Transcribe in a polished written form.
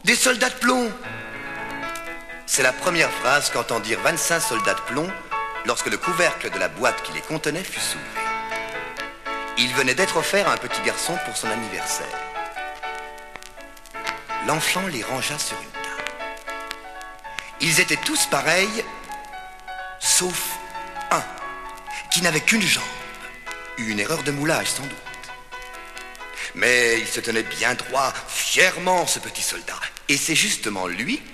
Des soldats de plomb! C'est la première phrase qu'entendirent 25 soldats de plomb lorsque le couvercle de la boîte qui les contenait fut soulevé. Il venait d'être offert à un petit garçon pour son anniversaire. L'enfant les rangea sur une table. Ils étaient tous pareils, sauf un, qui n'avait qu'une jambe. Une erreur de moulage, sans doute. Mais il se tenait bien droit, fièrement, ce petit soldat. Et c'est justement lui